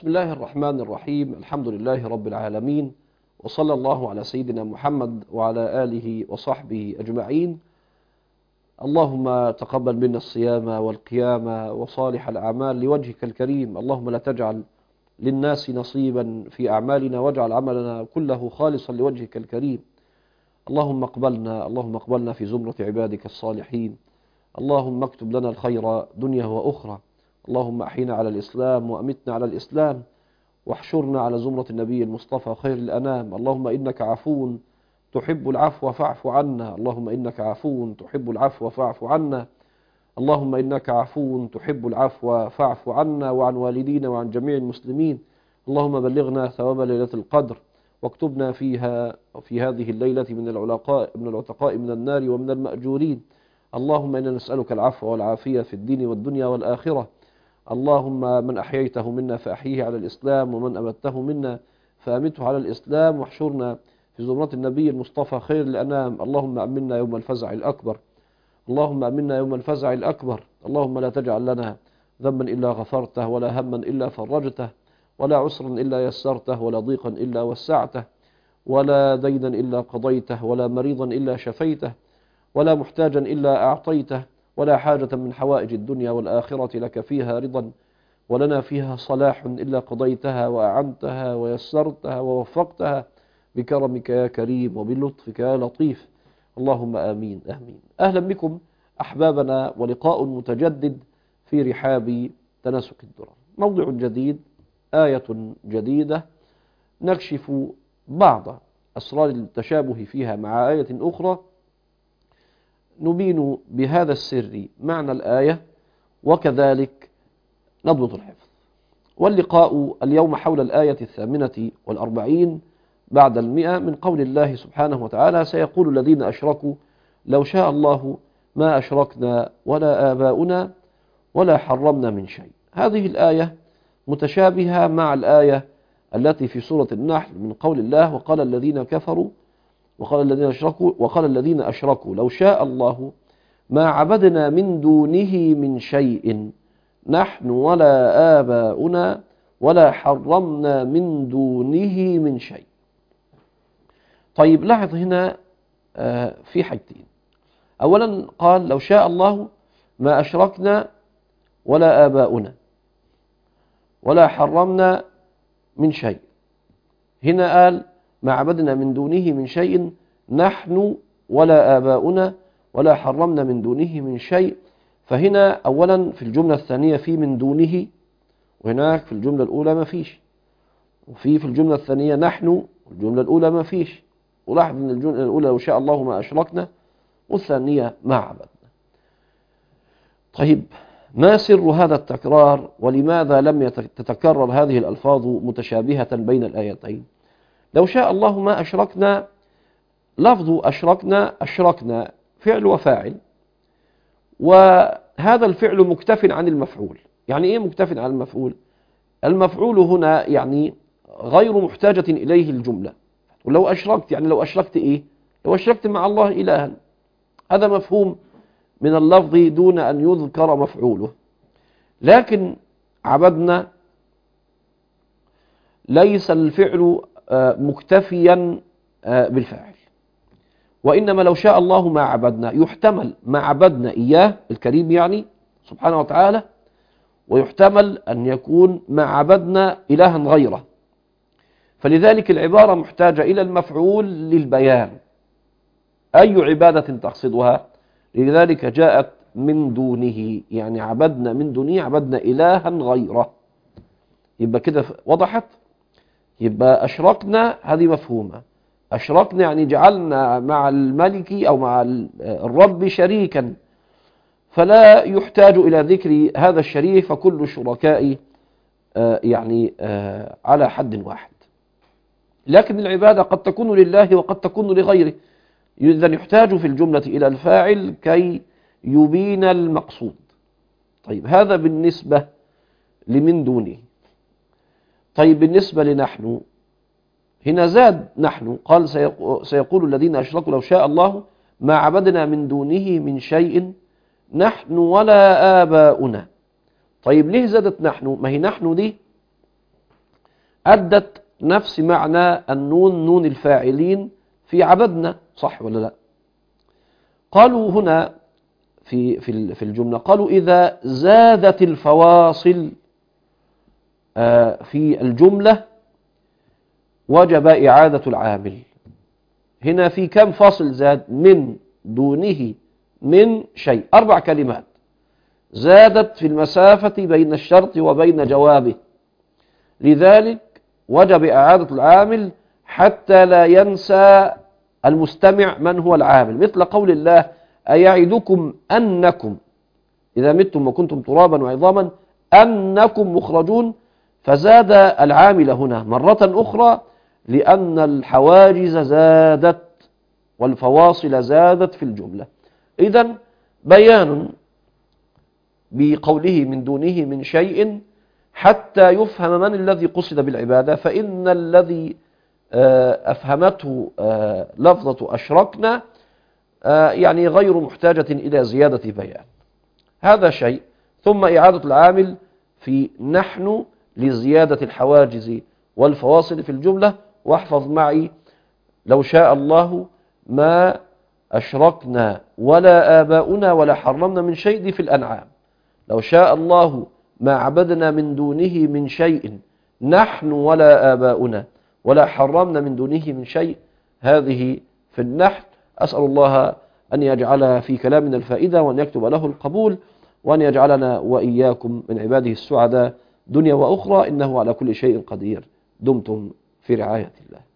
بسم الله الرحمن الرحيم. الحمد لله رب العالمين، وصلى الله على سيدنا محمد وعلى آله وصحبه أجمعين. اللهم تقبل منا الصيام والقيام وصالح الأعمال لوجهك الكريم. اللهم لا تجعل للناس نصيبا في أعمالنا، واجعل عملنا كله خالصا لوجهك الكريم. اللهم اقبلنا في زمرة عبادك الصالحين. اللهم اكتب لنا الخير دنيا وأخرى. اللهم أحينا على الإسلام وأمتنا على الإسلام، واحشرنا على زمرة النبي المصطفى خير الأنام. اللهم إنك عفو تحب العفو فاعف عنا. اللهم إنك عفو تحب العفو فاعف عنا. اللهم إنك عفو تحب العفو فاعف عنا وعن والدينا وعن جميع المسلمين. اللهم بلغنا ثواب ليلة القدر، واكتبنا فيها في هذه الليلة من العتقاء من النار ومن المأجورين. اللهم إنا نسألك العفو والعافية في الدين والدنيا والآخرة. اللهم من أحييته منا فأحيه على الإسلام، ومن أمته منا فأمته على الإسلام، واحشرنا في زمرة النبي المصطفى خير الأنام. اللهم أمنا يوم الفزع الأكبر. اللهم أمنا يوم الفزع الأكبر. اللهم لا تجعل لنا ذنبا إلا غفرته، ولا هما إلا فرجته، ولا عسرا إلا يسرته، ولا ضيقا إلا وسعته، ولا دينا إلا قضيته، ولا مريضا إلا شفيته، ولا محتاجا إلا أعطيته، ولا حاجة من حوائج الدنيا والآخرة لك فيها رضا ولنا فيها صلاح إلا قضيتها وأعنتها ويسرتها ووفقتها بكرمك يا كريم وبلطفك يا لطيف. اللهم آمين آمين. أهلا بكم أحبابنا، ولقاء متجدد في رحاب تناسك الدرر. موضوع جديد، آية جديدة، نكشف بعض أسرار التشابه فيها مع آية أخرى، نبين بهذا السر معنى الآية، وكذلك نضبط الحفظ. واللقاء اليوم حول الآية 48 بعد 100 من قول الله سبحانه وتعالى: سيقول الذين أشركوا لو شاء الله ما أشركنا ولا آباؤنا ولا حرمنا من شيء. هذه الآية متشابهة مع الآية التي في سورة النحل من قول الله: وقال الذين كفروا وقال الذين أشركوا لو شاء الله ما عبدنا من دونه من شيء نحن ولا آباؤنا ولا حرمنا من دونه من شيء. طيب، لاحظ هنا في حاجتين. أولا قال لو شاء الله ما أشركنا ولا آباؤنا ولا حرمنا من شيء. هنا قال ما عبدنا من دونه من شيء نحن ولا آباؤنا ولا حرمنا من دونه من شيء. فهنا أولا في الجملة الثانية في من دونه، وهناك في الجملة الأولى ما فيش، وفي الجملة الثانية نحن، والجملة الأولى ما فيش. ولاحظ أن الجملة الأولى لو شاء الله ما أشركنا، والثانية ما عبدنا. طيب، ما سر هذا التكرار، ولماذا لم تتكرر هذه الألفاظ متشابهة بين الآيتين؟ لو شاء الله ما أشركنا، لفظ أشركنا فعل وفاعل، وهذا الفعل مكتف عن المفعول. يعني إيه مكتف عن المفعول؟ المفعول هنا يعني غير محتاجة إليه الجملة. ولو أشركت، يعني لو أشركت إيه؟ لو أشركت مع الله إلها، هذا مفهوم من اللفظ دون أن يذكر مفعوله. لكن عبدنا ليس الفعل مكتفيا بالفاعل، وإنما لو شاء الله ما عبدنا يحتمل ما عبدنا إياه الكريم يعني سبحانه وتعالى، ويحتمل أن يكون ما عبدنا إلها غيره. فلذلك العبارة محتاجة إلى المفعول للبيان، أي عبادة تقصدها. لذلك جاءت من دونه، يعني عبدنا من دونه، عبدنا إلها غيره. يبقى كده وضحت. يبقى أشركنا هذه مفهومة. أشركنا يعني جعلنا مع الملك أو مع الرب شريكا، فلا يحتاج إلى ذكر هذا الشريك، فكل الشركاء يعني على حد واحد. لكن العبادة قد تكون لله وقد تكون لغيره، إذن يحتاج في الجملة إلى الفاعل كي يبين المقصود. طيب، هذا بالنسبة لمن دونه. طيب، بالنسبة لنحن، هنا زاد نحن، قال سيقول الذين أشركوا لو شاء الله ما عبدنا من دونه من شيء نحن ولا آباؤنا. طيب، ليه زادت نحن؟ ما هي نحن دي أدت نفس معنى النون، نون الفاعلين في عبدنا، صح ولا لا؟ قالوا هنا في الجملة، قالوا إذا زادت الفواصل في الجملة وجب إعادة العامل. هنا في كم فاصل زاد؟ من، دونه، من، شيء، 4 كلمات زادت في المسافة بين الشرط وبين جوابه، لذلك وجب إعادة العامل حتى لا ينسى المستمع من هو العامل، مثل قول الله أيعدكم أنكم إذا متم وكنتم ترابا وعظاما أنكم مخرجون، فزاد العامل هنا مرة أخرى لأن الحواجز زادت والفواصل زادت في الجملة. إذن بيان بقوله من دونه من شيء حتى يفهم من الذي قصد بالعبادة، فإن الذي أفهمته لفظة أشركنا يعني غير محتاجة إلى زيادة بيان. هذا شيء. ثم إعادة العامل في نحن لزيادة الحواجز والفواصل في الجملة. واحفظ معي لو شاء الله ما أشركنا ولا آباؤنا ولا حرمنا من شيء، دي في الأنعام. لو شاء الله ما عبدنا من دونه من شيء نحن ولا آباؤنا ولا حرمنا من دونه من شيء، هذه في النحل. أسأل الله أن يجعل في كلامنا الفائدة وأن يكتب له القبول وأن يجعلنا وإياكم من عباده السعداء دنيا وأخرى، إنه على كل شيء قدير. دمتم في رعاية الله.